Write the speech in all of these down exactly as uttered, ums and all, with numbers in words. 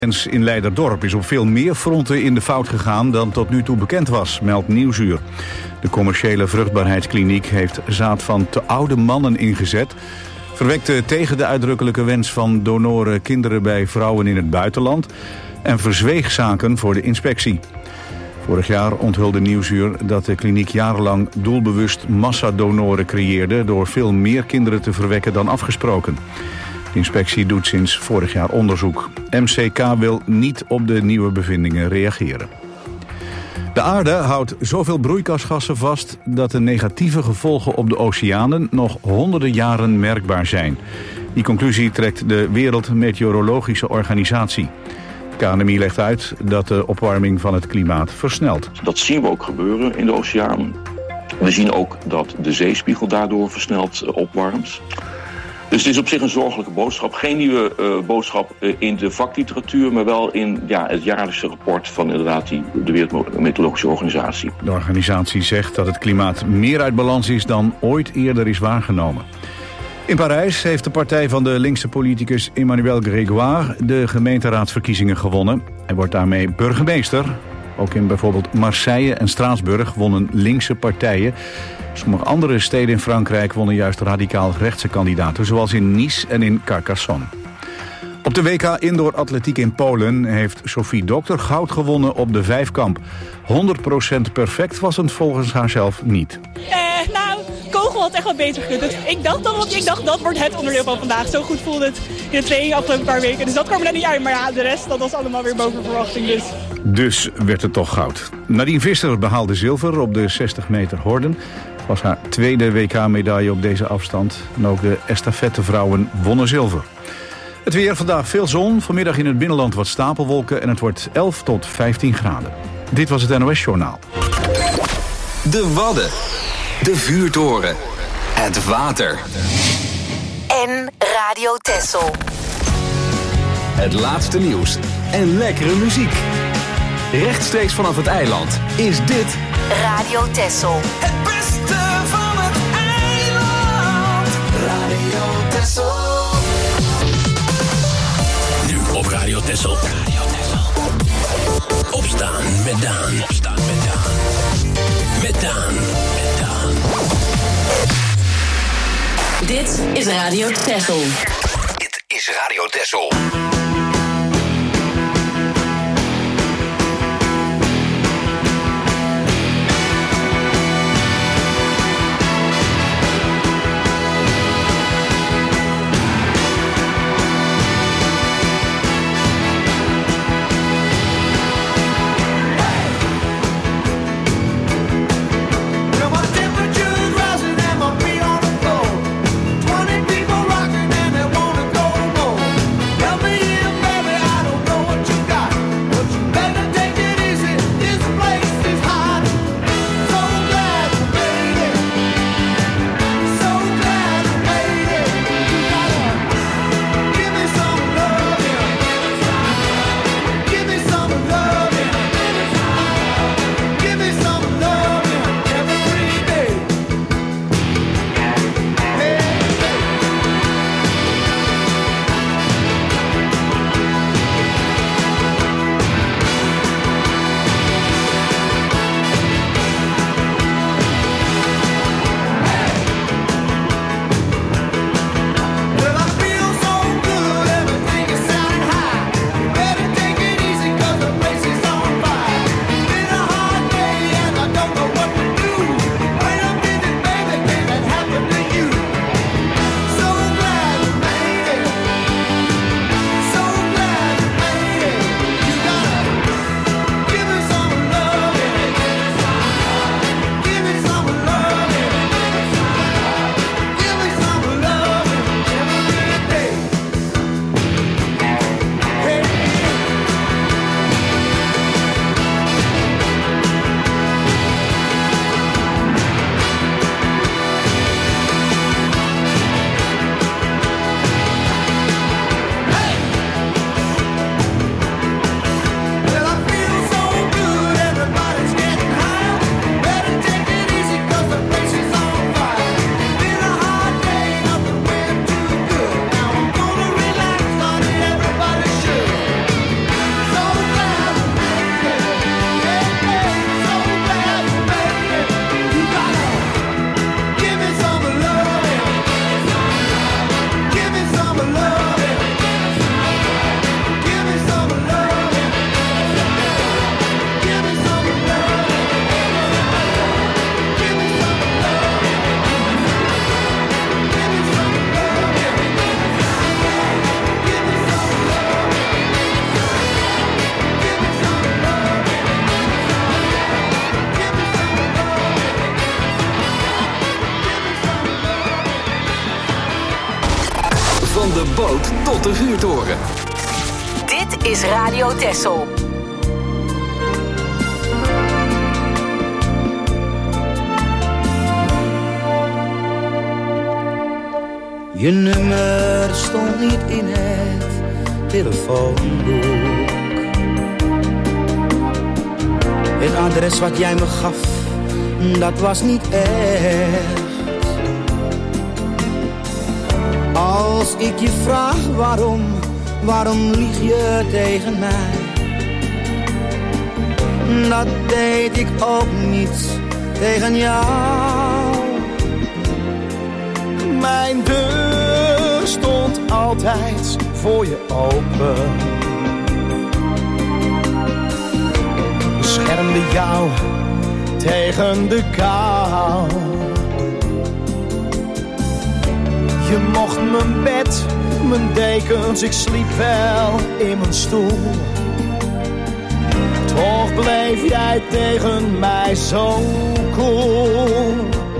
In Leiderdorp is op veel meer fronten in de fout gegaan dan tot nu toe bekend was, meldt Nieuwsuur. De commerciële vruchtbaarheidskliniek heeft zaad van te oude mannen ingezet, verwekte tegen de uitdrukkelijke wens van donoren kinderen bij vrouwen in het buitenland en verzweeg zaken voor de inspectie. Vorig jaar onthulde Nieuwsuur dat de kliniek jarenlang doelbewust massadonoren creëerde door veel meer kinderen te verwekken dan afgesproken. De inspectie doet sinds vorig jaar onderzoek. M C K wil niet op de nieuwe bevindingen reageren. De aarde houdt zoveel broeikasgassen vast dat de negatieve gevolgen op de oceanen nog honderden jaren merkbaar zijn. Die conclusie trekt de Wereldmeteorologische Organisatie. De K N M I legt uit dat de opwarming van het klimaat versnelt. Dat zien we ook gebeuren in de oceanen. We zien ook dat de zeespiegel daardoor versneld opwarmt. Dus het is op zich een zorgelijke boodschap. Geen nieuwe uh, boodschap uh, in de vakliteratuur, maar wel in ja, het jaarlijkse rapport van inderdaad die, de Wereldmeteorologische Organisatie. De organisatie zegt dat het klimaat meer uit balans is dan ooit eerder is waargenomen. In Parijs heeft de partij van de linkse politicus Emmanuel Grégoire de gemeenteraadsverkiezingen gewonnen. Hij wordt daarmee burgemeester. Ook in bijvoorbeeld Marseille en Straatsburg wonnen linkse partijen. Sommige andere steden in Frankrijk wonnen juist radicaal rechtse kandidaten, zoals in Nice en in Carcassonne. Op de W K Indoor Atletiek in Polen heeft Sophie Dokter goud gewonnen op de vijfkamp. honderd procent perfect was het volgens haarzelf niet. Eh, nou, kogel had echt wat beter gekund. Dus ik dacht dan, ik dacht dat wordt het onderdeel van vandaag. Zo goed voelde het in de training afgelopen paar weken. Dus dat kwam er net niet uit. Maar ja, de rest, dat was allemaal weer boven verwachting. Dus. dus werd het toch goud. Nadine Visser behaalde zilver op de zestig meter horden. Het was haar tweede W K-medaille op deze afstand. En ook de estafettevrouwen wonnen zilver. Het weer, vandaag veel zon, vanmiddag in het binnenland wat stapelwolken en het wordt elf tot vijftien graden. Dit was het N O S-journaal. De Wadden, de vuurtoren, het water. En Radio Texel. Het laatste nieuws en lekkere muziek. Rechtstreeks vanaf het eiland is dit Radio Texel. Het beste van het eiland. Radio Texel. Op Radio Texel. Radio Texel. Opstaan met Daan. Opstaan met Daan. Met Daan. Met Daan. Dit is Radio Texel. Dit is Radio Texel. Twenty people rocking and they wanna go more. Help me tot de vuurtoren. Dit is Radio Texel. Je nummer stond niet in het telefoonboek. Het adres wat jij me gaf, dat was niet echt. Als ik je vraag waarom, waarom lieg je tegen mij? Dat deed ik ook niet tegen jou. Mijn deur stond altijd voor je open. Beschermde jou tegen de kou. Je mocht mijn bed, mijn dekens, ik sliep wel in mijn stoel. Toch bleef jij tegen mij zo koel.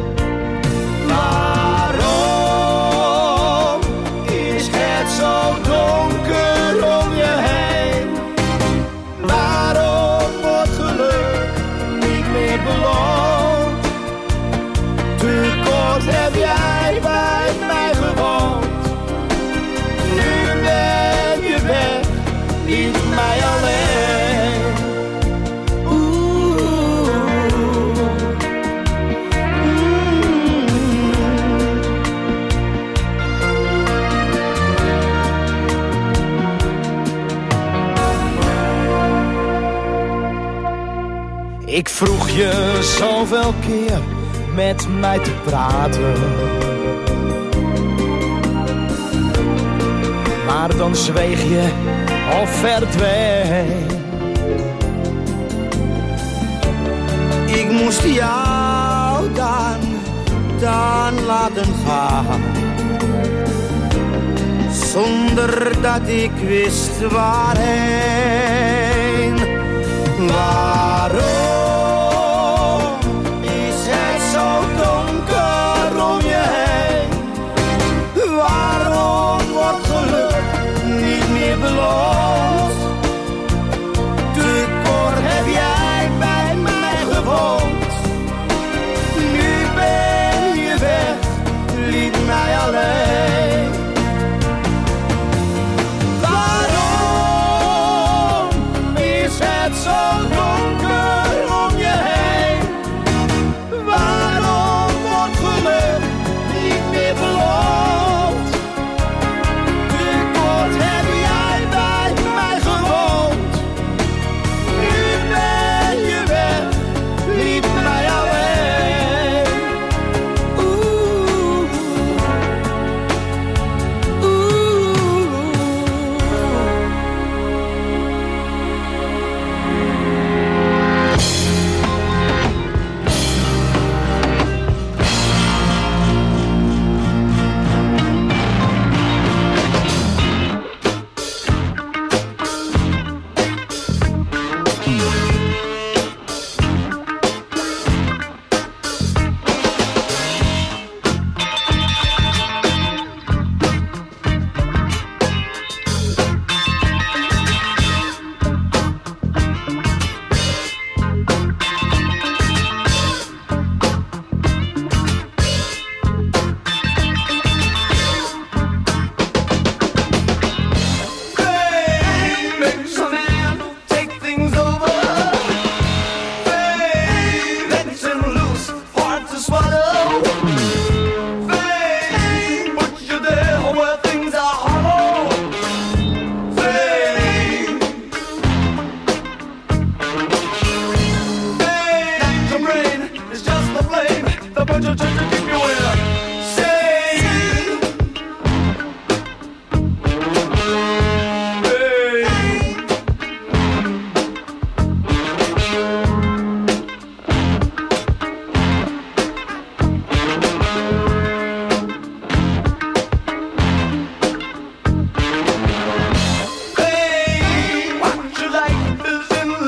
Waarom is het zo donker om je heen? Waarom wordt geluk niet meer beloond? Te kort heb jij bij mij gewoond. Nu ben je weg, liet mij alleen. Ik vroeg je zoveel keer met mij te praten, maar dan zweeg je of verdween. Ik moest jou dan, dan laten gaan, zonder dat ik wist waarheen. Waarom is het zo donker om je heen? Waarom wordt geluk niet meer beloond? Te kort heb jij bij mij gewoond. Nu ben je weg, liet mij alleen. Waarom is het zo donker om je heen? Waarom wordt geluk niet meer beloond? Te kort heb jij bij mij gewoond. Nu ben je weg, liet mij alleen. Oeh,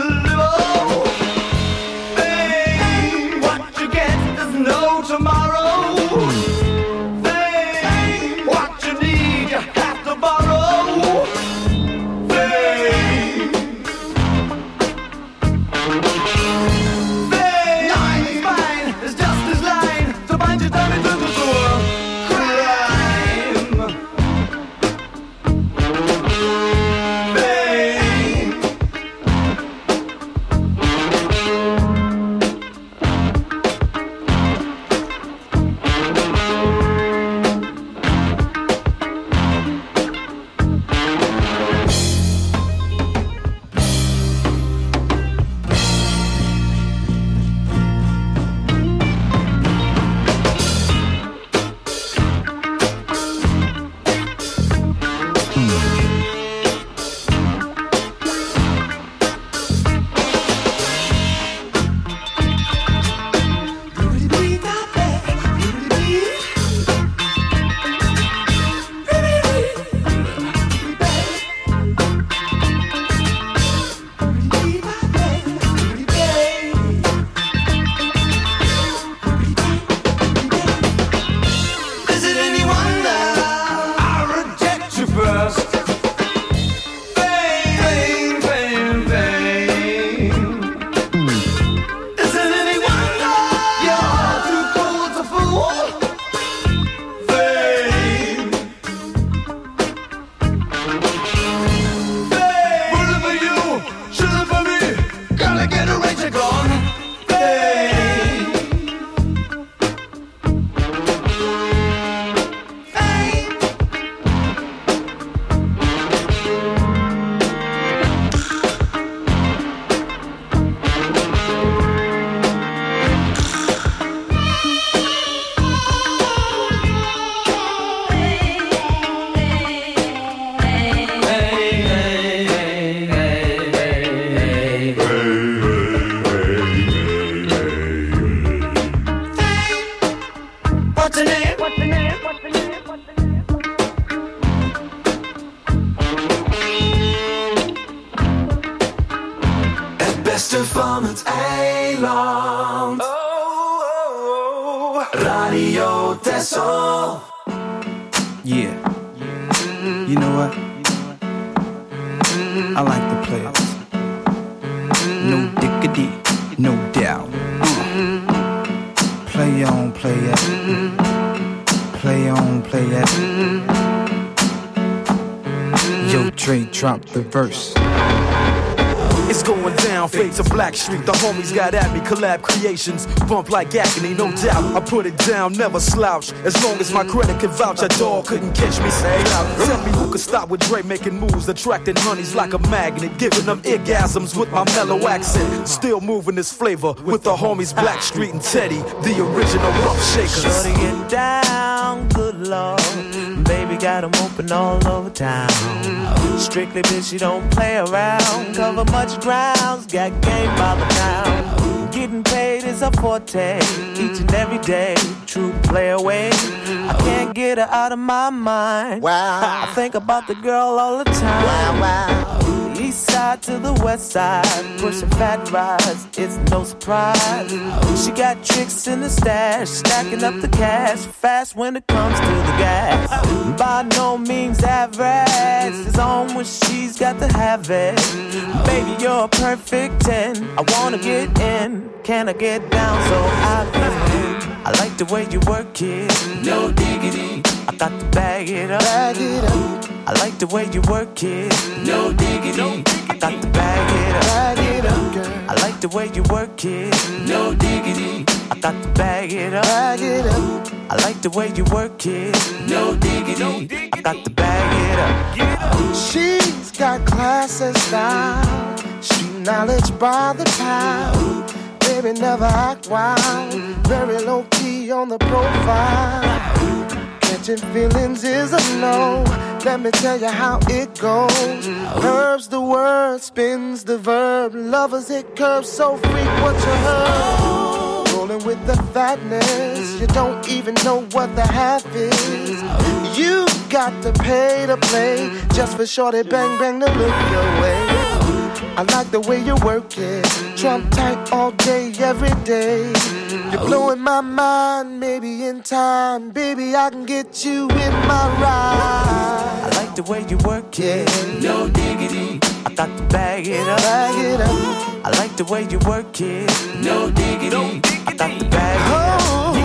tomorrow. beste van het eiland. Oh, oh, oh. Radio Texel. Yeah. You know what? I like to play it. No diggity, no doubt. Uh. Play on, play it. Play on, play it. Yo, Dre, drop the verse. It's going down, fade to Black Street. The homies got at me, collab creations. Bump like agony, no doubt. I put it down, never slouch. As long as my credit can vouch, that dog couldn't catch me. Say out. Tell me who could stop with Dre making moves, attracting honeys like a magnet, giving them orgasms with my mellow accent. Still moving this flavor with the homies Black Street and Teddy, the original rough shakers. Shorty get down, good lord. Baby got them open all over town. Strictly bitch, she don't play around. Cover much grounds, got game by the pound. Getting paid is a forte, each and every day. True play away, I can't get her out of my mind. Wow, I think about the girl all the time. Wow, wow. East side to the west side, pushing fat rides, it's no surprise. She got tricks in the stash, stacking up the cash, fast when it comes to the gas. By no means average, it's on when she's got to have it. Baby, you're a perfect ten, I wanna get in. Can I get down so I can win? I like the way you work it, no diggity. I got to bag it up, bag it up. I like the way you work it, no diggity. I got to bag it up, bag it up, girl. I like the way you work it, no diggity. I got to bag it up, bag it up. I like the way you work it, no diggity. I got to bag it up. She's got class and style, street knowledge by the pound. Baby, never act wild, very low key on the profile. Catching feelings is a no. Let me tell you how it goes. Curves the word, spins the verb. Lovers it curves so freak what you heard. Rolling with the fatness, you don't even know what the half is. You got to pay to play just for shorty bang bang to look your way. I like the way you work it, Trump tight all day, every day. You're blowing my mind, maybe in time, baby, I can get you in my ride. I like the way you work it, no diggity. I got to bag it up, bag it up. I like the way you work it, no diggity. I got to bag it up.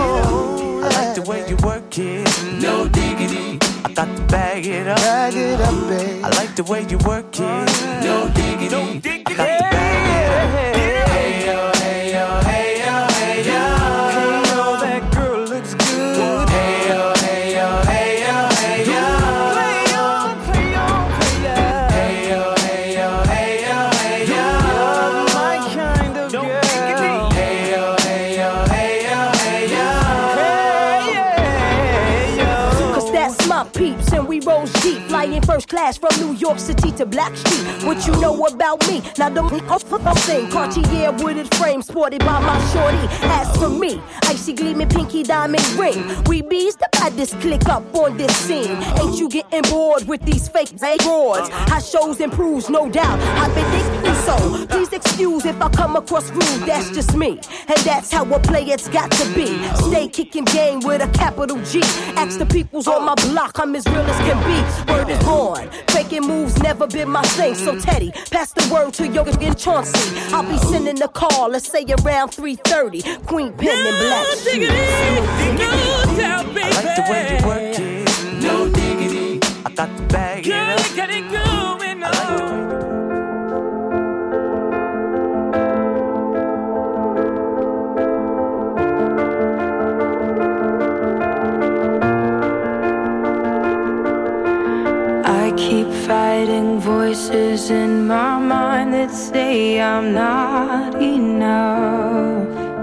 I like the way you work it, no diggity. I got to bag it up, bag it up, babe. I like the way you work it, no diggity. I got to bag it up. Hey yo, hey yo, hey yo, hey yo. Hey yo, that girl looks good. Hey yo, hey yo, hey yo, hey yo. Play on, play on, play on. Hey yo, hey yo, hey yo, hey yo. You're my kind of girl. Hey yo, hey yo, hey yo, hey yo. Hey yo. Cause that's my peeps and we rose deep, flying first class from New York City to Black Street. What you know about me? Now the thing, Cartier wooded frame sported by my shorty. As for me, icy gleaming pinky diamond ring. We bees the baddest click up on this scene. Ain't you getting bored with these fake broads? High shows improves, no doubt. I've been thinking so. Please excuse if I come across rude. That's just me, and that's how a player's got to be. Stay kicking game with a capital G. Ask the peoples on my block, I'm as real as can be. Word is born. Faking moves never been my thing. So Teddy, pass the word to your and Chauncey. I'll be sending the call, let's say around three thirty. Queen Pen and Black Sheep. I like the way you work it, no diggity. I got to bag it up. Girl, get it going on. I keep fighting voices in my mind that say I'm not enough.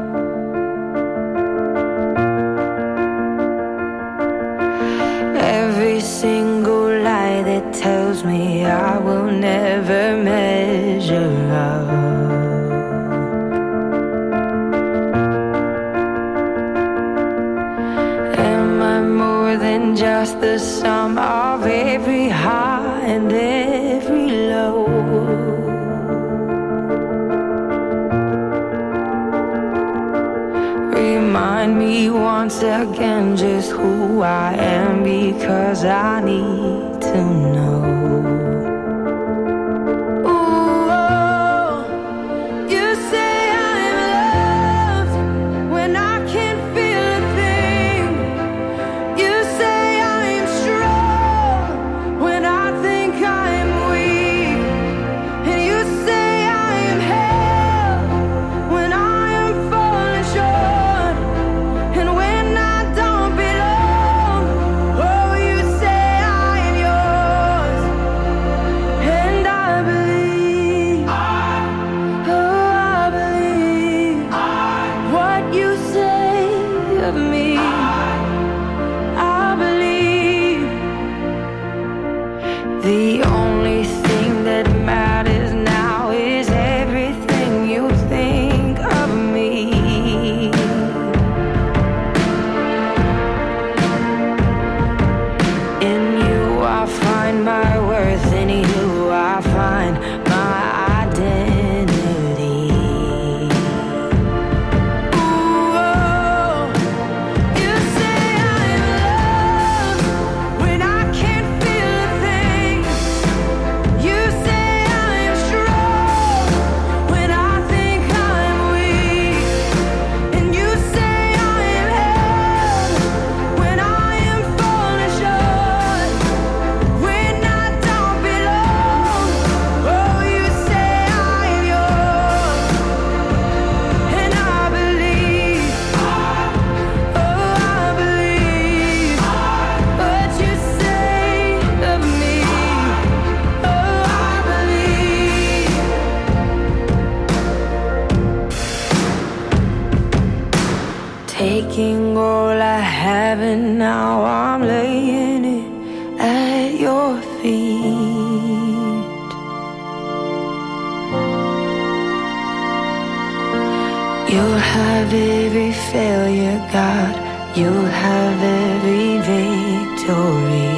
Every single lie that tells me I will never measure up. Am I more than just the sum of every high and every low? remind me once again just who I am, because I need to know. Taking all I have and now I'm laying it at your feet. You'll have every failure, God. You'll have every victory.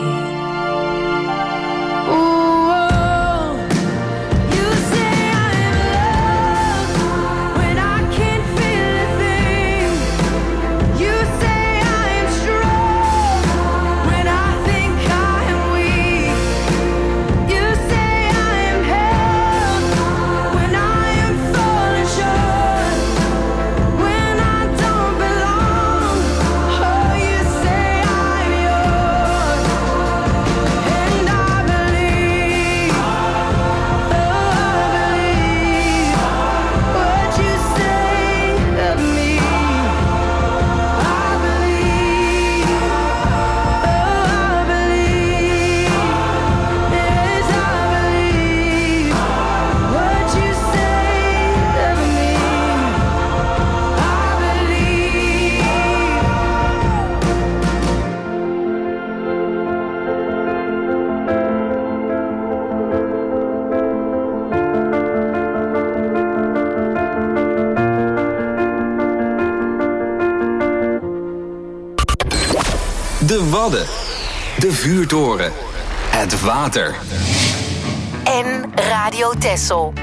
De Wadden, de vuurtoren, het water. En Radio Texel.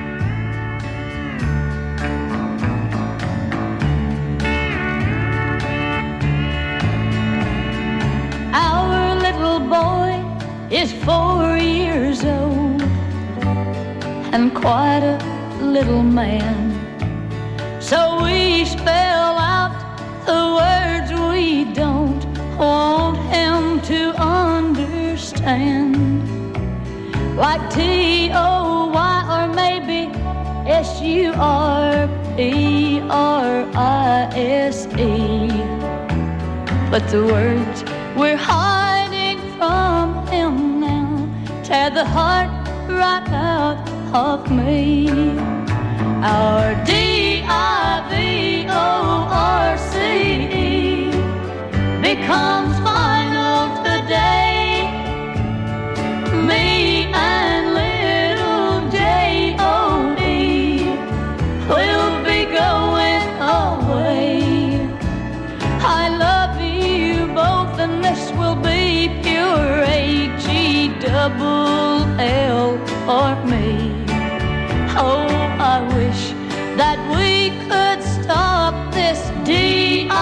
Our little boy is four years old and quite a little man. So we spell out the words we don't want him to understand, like T O Y or maybe S U R P R I S E. But the words we're hiding from him now tear the heart right out of me. Our D I V O R C E becomes final today. Me and little J O D will be going away. I love you both and this will be pure H E double L for me. Oh, I wish that we could stop this D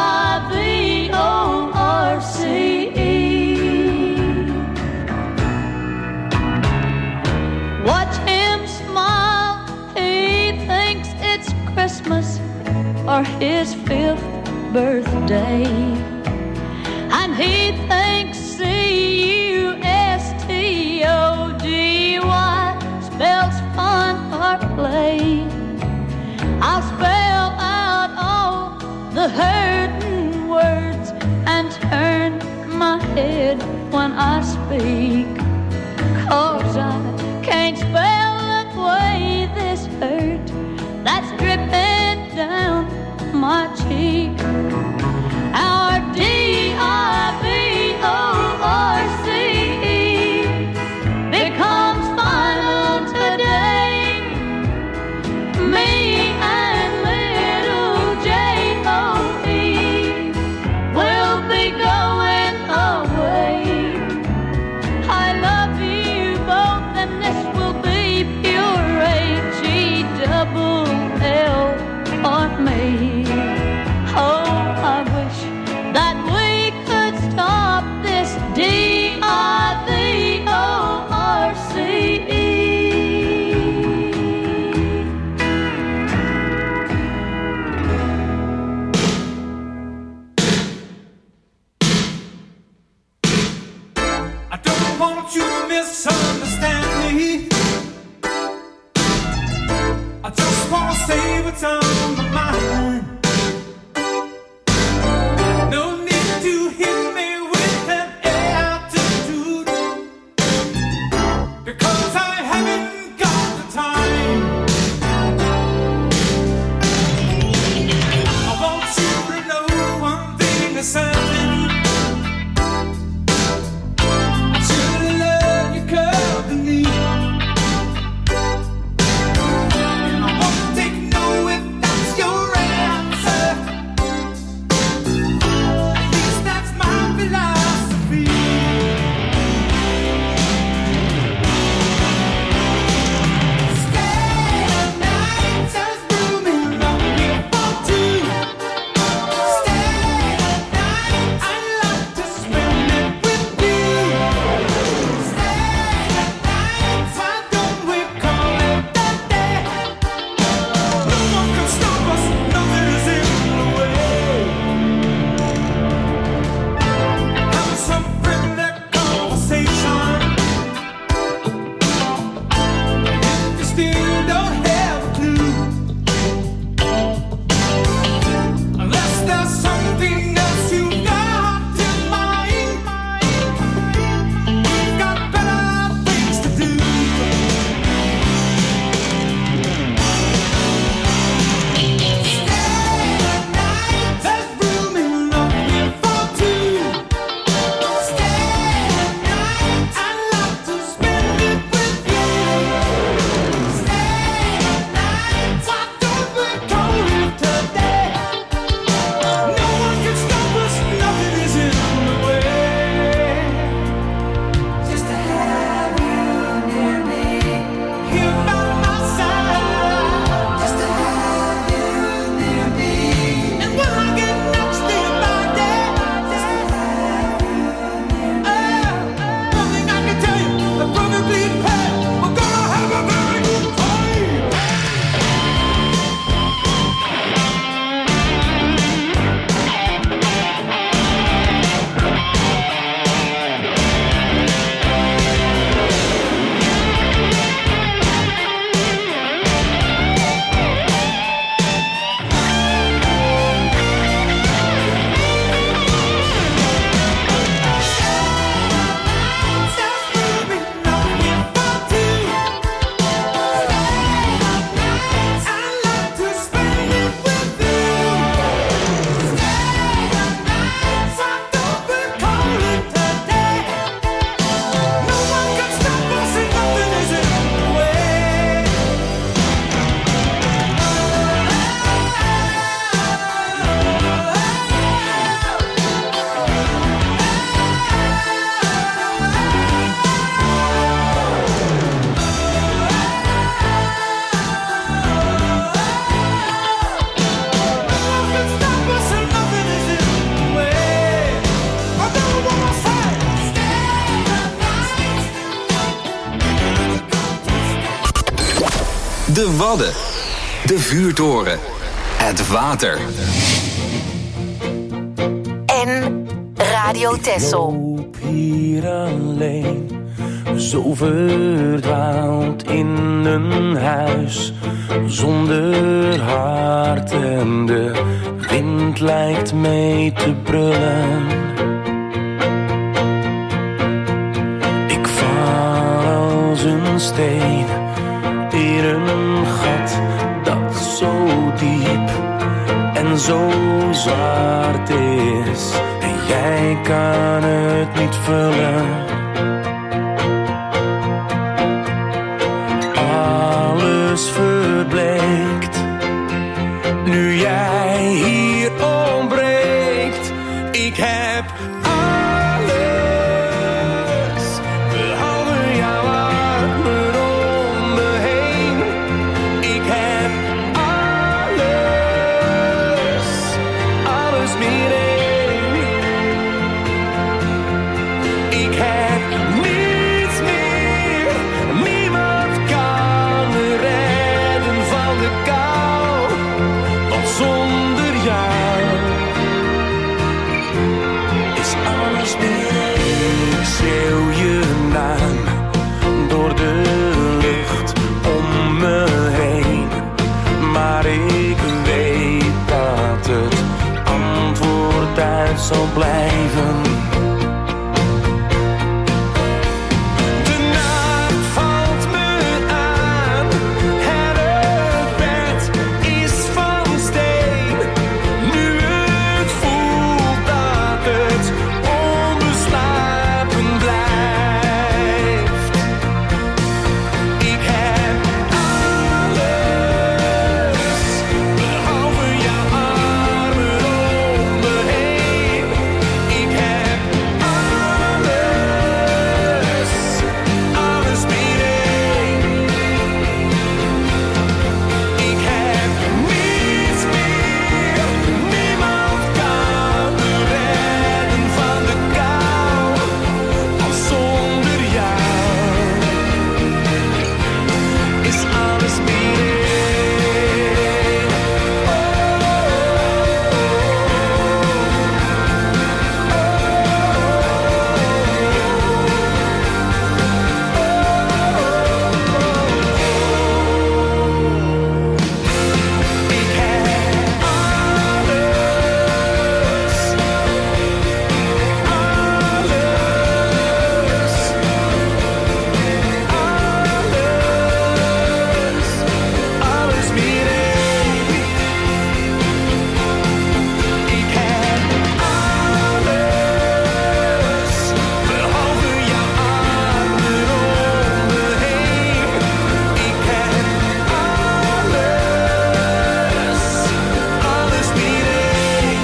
for his fifth birthday. And he thinks C U S T O D Y spells fun or play. I'll spell out all the hurting words and turn my head when I speak, 'cause I can't spell away this hurt that's dripping down my cheek. Our D I V O R C E becomes final today. Me and little J O E will be going away. I love you both and this will be pure H E double L on me. Oh, I wish that we could stop this D I V O R C E. I don't want you to misunderstand me. I just wanna say what's on my mind. No need to hit me with an attitude, because I haven't got the time. I want you to know one thing is certain. I should love your company. And I won't take no if that's your answer. At least that's my philosophy. Stay the night, there's room enough here for two. Stay the night, I'd like to spend it with you. Stay the night, why don't we call it that day? No one can stop us, nothing is in the way. Have some friendly conversation. If you still don't have a clue, unless there's something else you've got in mind, we've got better things to do. Stay the night, there's room enough here for two. Stay the night, I'd like to spend it with you. Stay the night, why don't we call it today? No one can stop us, nothing is in the way. Just to have you near me, here by my side. Just to have you near me, and when I get next to your body, just to have you near me. Oh, one thing I can tell you, the probably paid. We're gonna have a very good time. De Wadden. De Vuurtoren. Het water. En Radio Texel. Loop hier alleen, zo verdwaald in een huis zonder hart en de wind lijkt mee te brullen. Ik val als een steen in een gat dat zo diep en zo zwart is. En jij kan het niet vullen. Alles verbleekt nu jij hier ontbreekt. Ik heb alles behalve jouw armen om me heen. Ik heb alles, alles meer één. Ik heb niets meer, niemand kan me redden van de kou. Want zonder jou is alles meer. Ik schreeuw je naam door de lucht om me heen. Maar ik weet dat het antwoord uit zal blijven. De nacht valt me aan en het bed is van steen. Nu het voelt dat het onbeslapen blijft. Ik heb alles behalve jouw armen om me heen. Ik heb alles, alles meer één. Ik heb niets meer, niemand kan me redden van de kou. Want zonder jou is alles meer één. Ik heb alles, alles meer één. Ik heb alles, behalve jouw armen om me heen. Ik heb alles, alles meer één.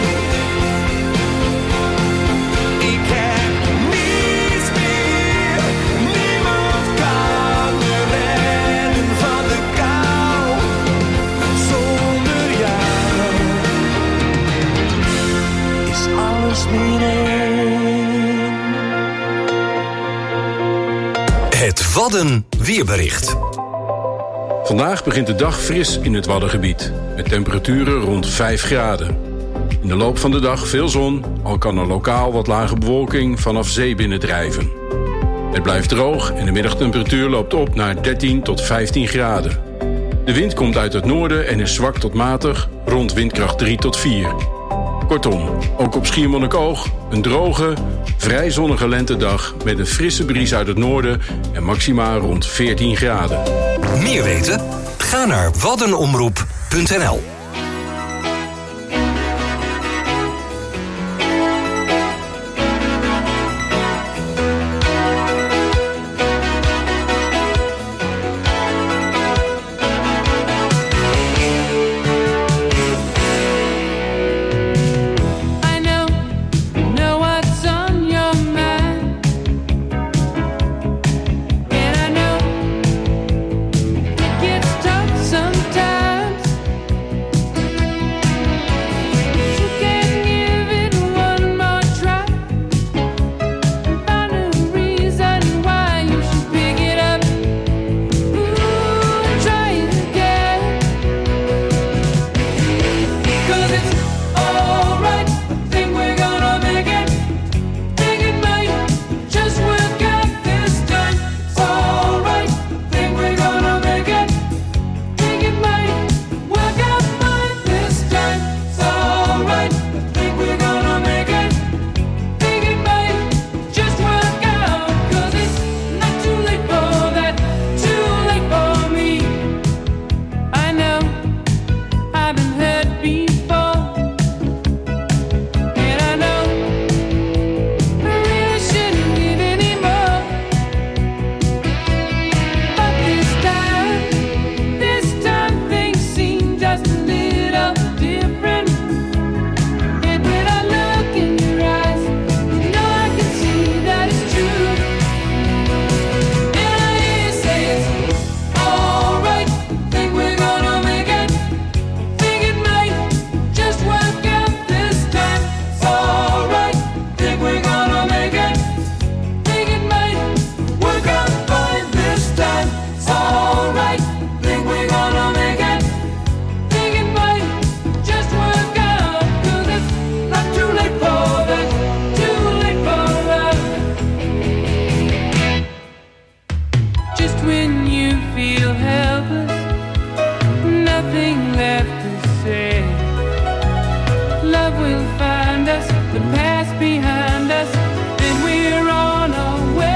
Ik heb niets meer, niemand kan me redden van de kou. Zonder jou is alles meer één. Het Wadden weerbericht. Vandaag begint de dag fris in het Waddengebied, met temperaturen rond vijf graden. In de loop van de dag veel zon, al kan er lokaal wat lage bewolking vanaf zee binnendrijven. Het blijft droog en de middagtemperatuur loopt op naar dertien tot vijftien graden. De wind komt uit het noorden en is zwak tot matig, rond windkracht drie tot vier. Kortom, ook op Schiermonnikoog een droge, vrij zonnige lentedag met een frisse bries uit het noorden en maxima rond veertien graden. Meer weten? Ga naar waddenomroep punt n l. I know, know what's on your mind, and I know it gets tough sometimes. nothing left to say. Love will find us, the past behind us, and we're on our way.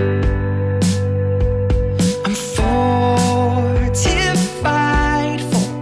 I'm fortified for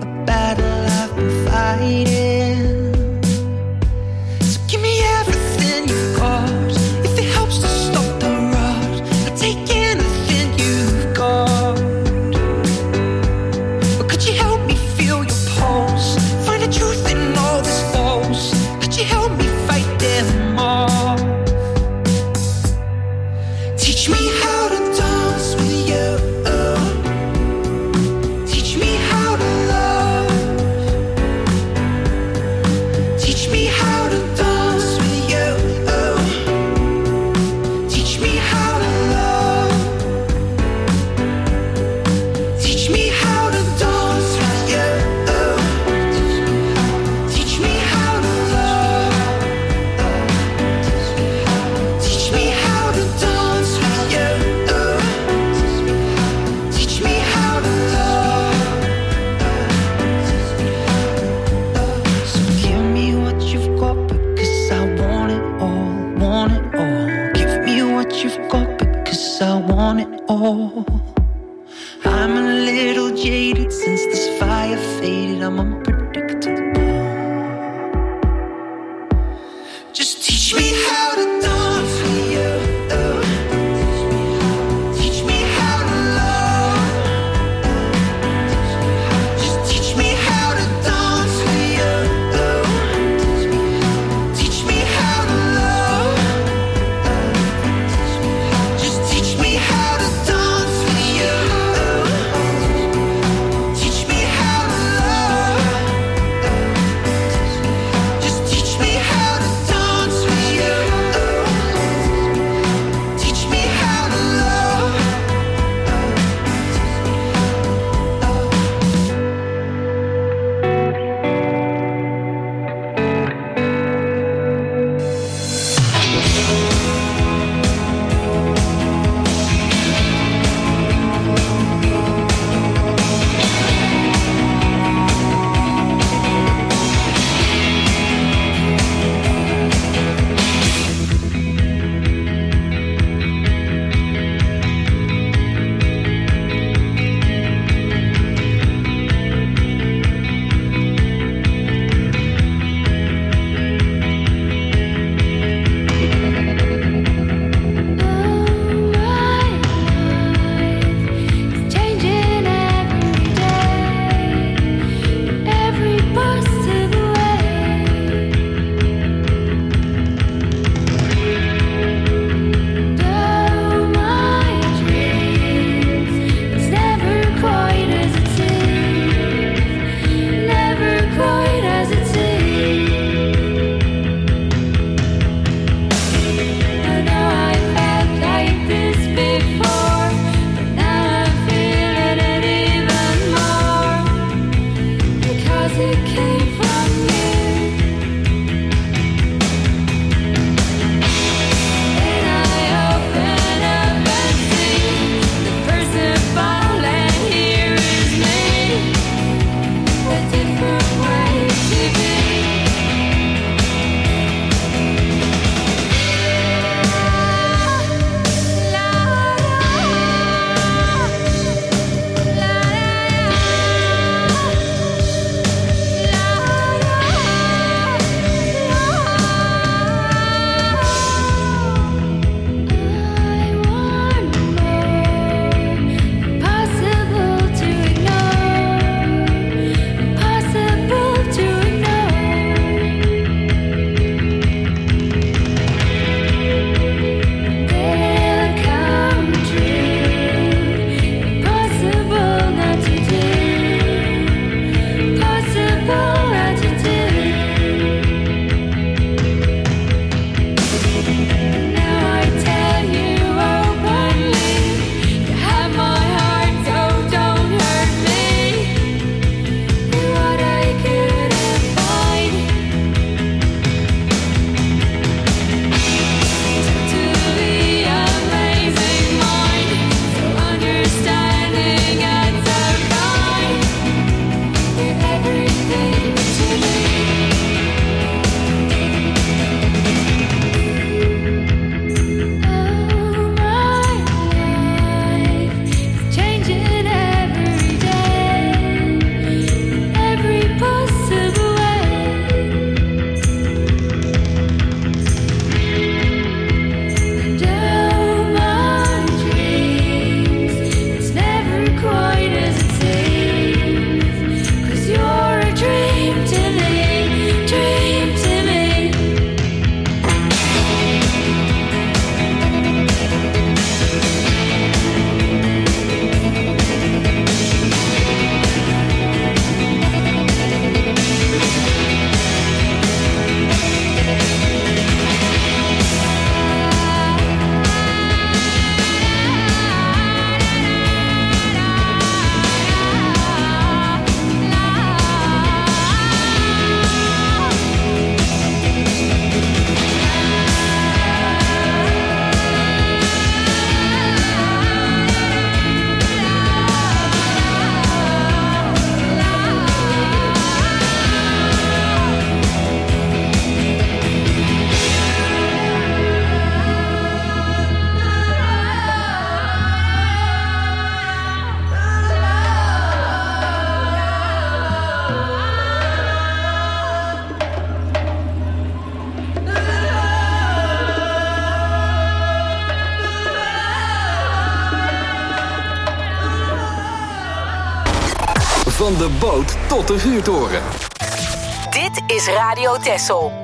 Van de boot tot de vuurtoren. Dit is Radio Texel.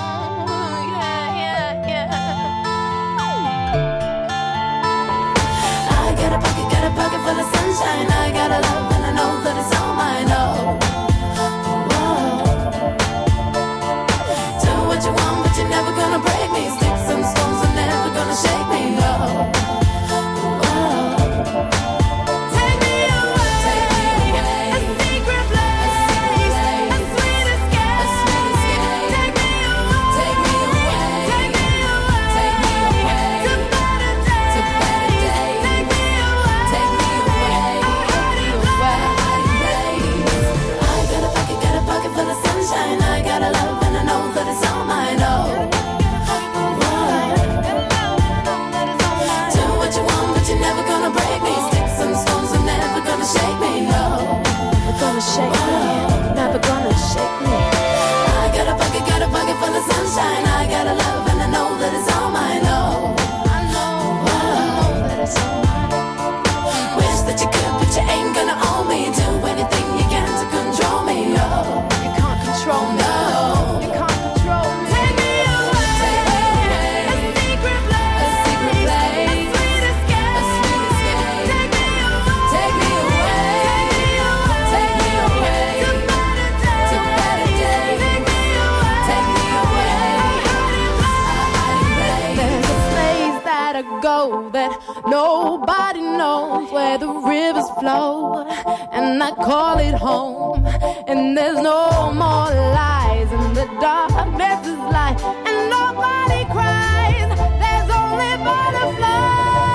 I got a pocket, got a pocket full of sunshine. I got a love and I know that it's all mine. Oh, whoa. Do what you want, but you're never gonna break me. Sticks and stones are never gonna shake me. Oh. Shake me, never gonna shake me. I got a pocket, got a pocket full of sunshine. I got a love and I know that it's all mine. Oh, I know that it's all mine. Wish that you could, but you ain't gonna own me. Do anything you can to control me. Oh, you can't control me. No, you can't control me. Take me away, take me away. A secret place, a secret place, a sweet escape, a sweet escape. Take me away, take me away. Take me away to better days. Take me away. There's a place that I go that nobody knows, where the rivers flow, and I call it home. And there's no more lies, and the darkness is light, and nobody cries. There's only butterflies.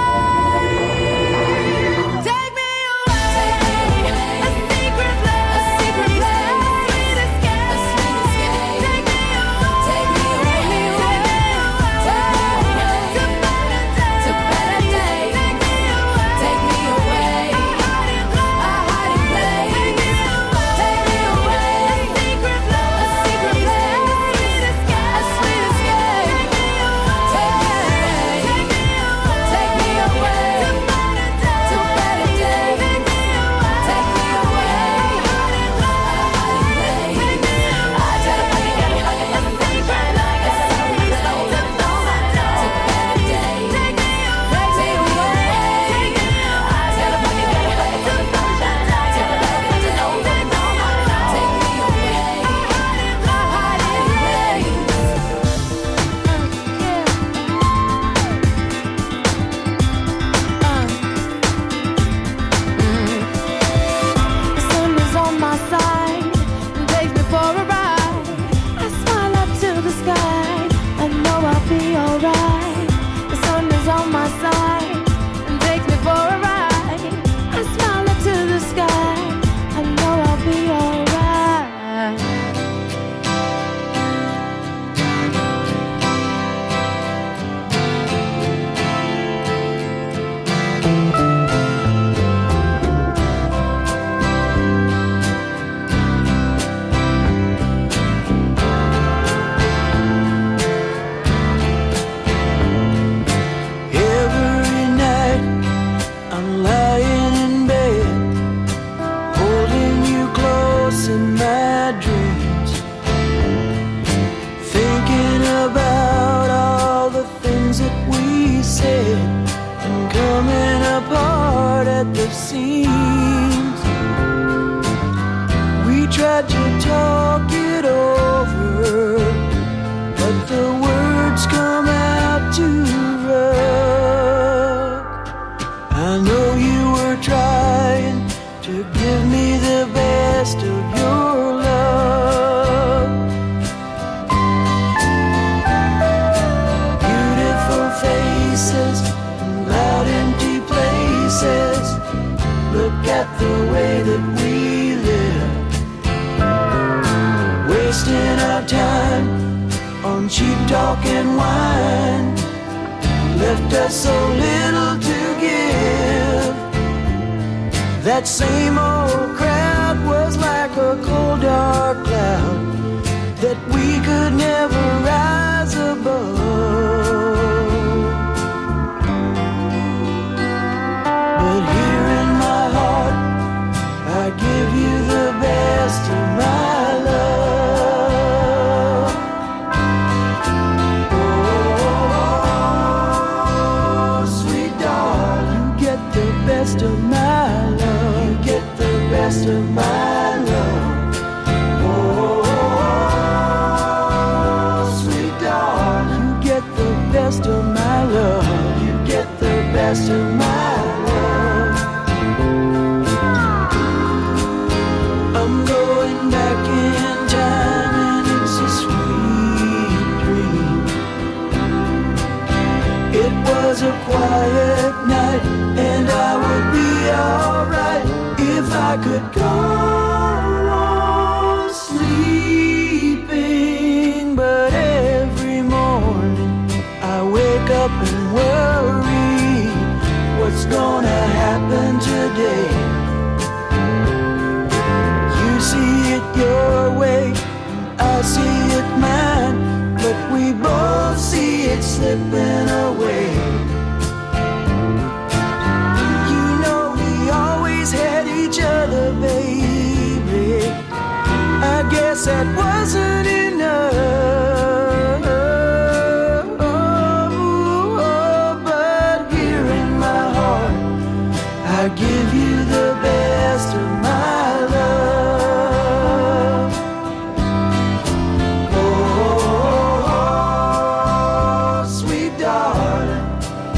That same old crowd was like a cold dark cloud that we could never rise above. But here in my heart, I give you the best of my love. Oh, sweet darling, you get the best of my love. You get the best of my love. Oh, sweet darling, you get the best of my love. You get the best of my love. I'm going back in time and it's a sweet dream. It was a quiet night and I would be alright if I could go on sleeping. But every morning I wake up and worry what's gonna happen today. You see it your way, I see it mine, but we both see it slipping away. You know we always had each other, baby. I guess that wasn't enough. But here in my heart, I give you the best of my love. Oh, sweet darling,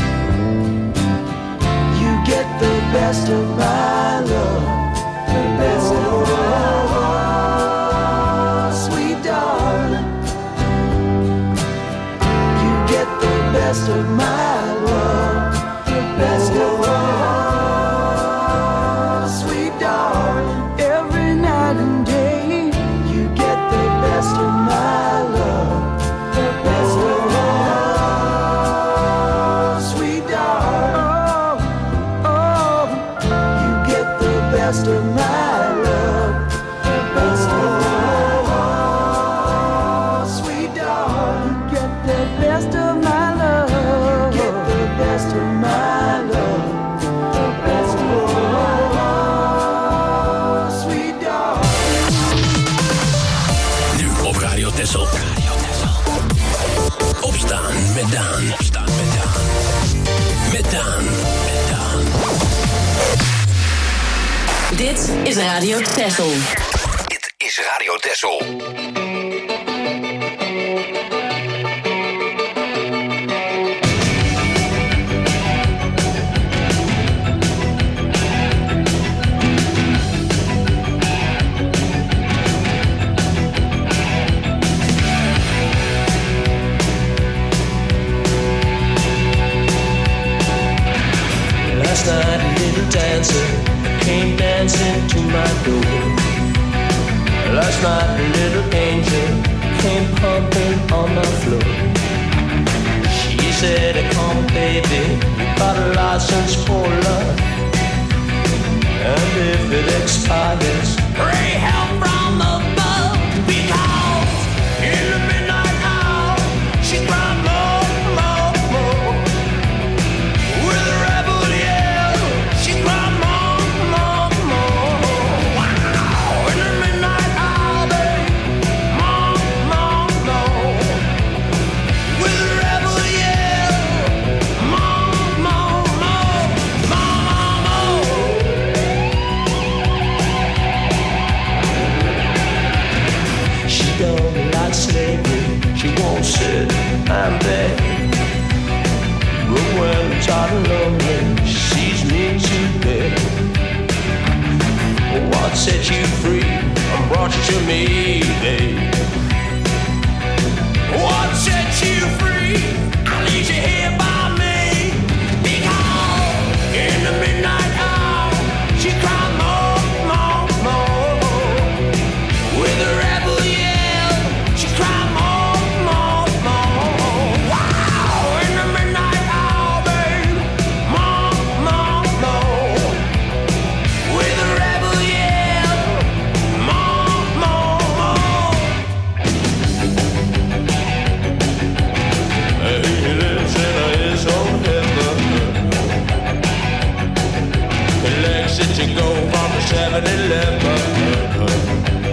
you get the best of my love. The best of my love. Sweet darling, you get the best of my love. The best of my love. Sweet darling, every night and day, you get the best of my love. The best of my love. Sweet darling, oh, oh, you get the best of my love. The best of my love. Sweet darling, you get the best of my love. You get the best of my love. The best of my love. Sweet darling. Nu op Radio Texel. Opstaan met Daan. Opstaan met Daan. Met Daan. Met Daan. Dit is Radio Texel. Dit is Radio Texel. Last night a little dancer came dancing to my door. Last night a little angel came pumping on my floor. She said, come baby, you got a license for love, and if it expires, pray help from above. Because in the midnight hour she cried more, more, more. With a rebel yell, she cried more, more, more. Wow, in the midnight hour, babe, more, more, more. With a rebel yell, more, more, more, more, more. She don't like slavery, she won't sit and beg. But when I'm tired and lonely, she sees me today. What set you free and brought you to me, babe? What set you free? I leave you here by me. Because in the midnight hour, she cried more, more, more. With a rebel yell, she cried more, more, more. Wow, in the midnight hour, babe, more, more, more. With a rebel yell, more, more, more. He lives in his own heaven. He likes it to go from the seven eleven.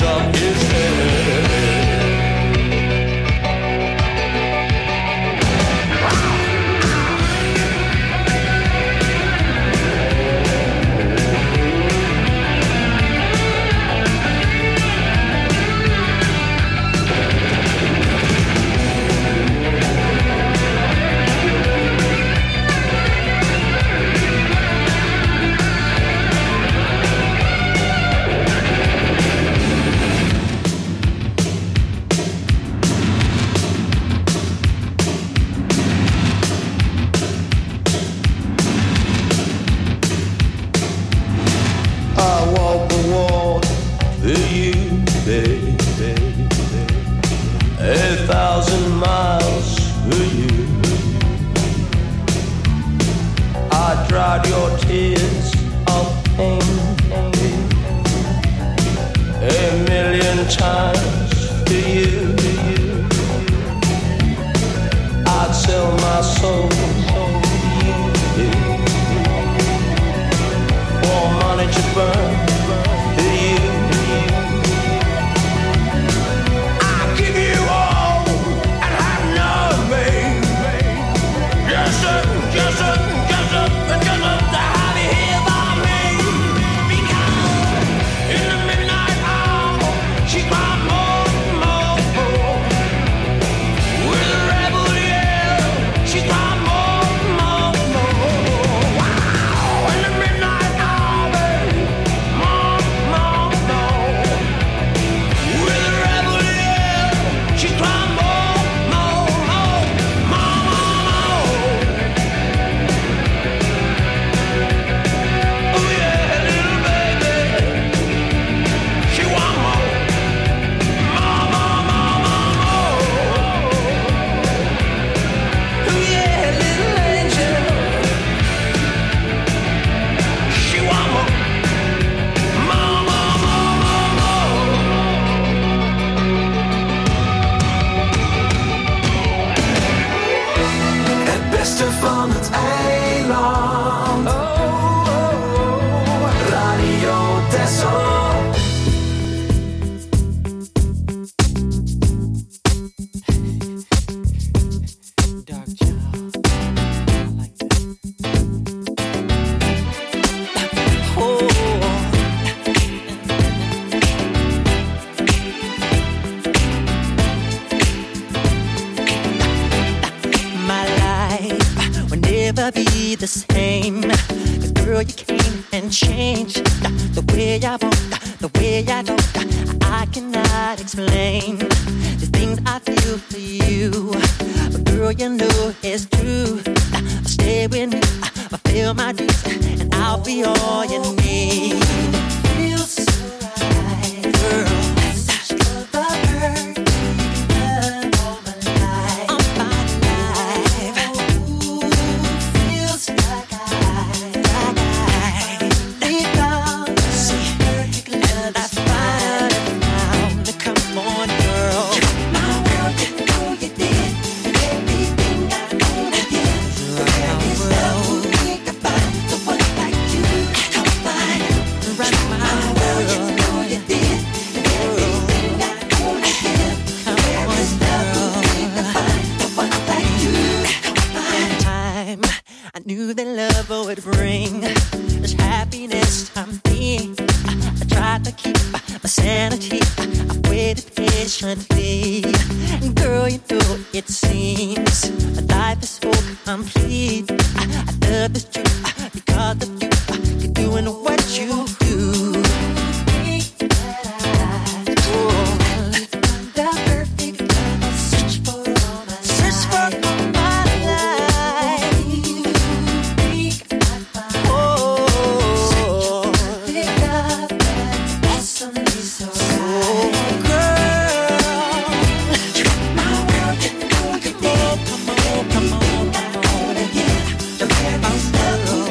of his head. Come on, come on, come on, come on.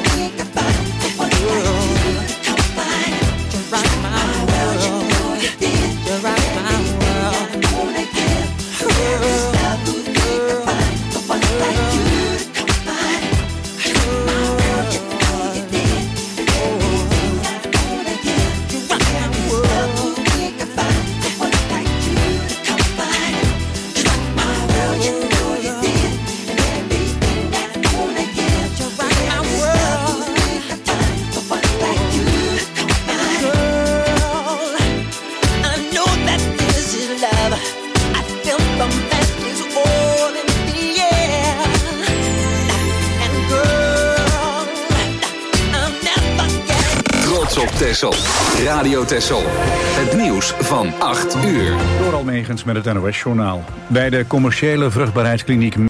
Texel. Radio Texel. Het nieuws van acht uur. Door Almegens met het N O S-journaal. Bij de commerciële vruchtbaarheidskliniek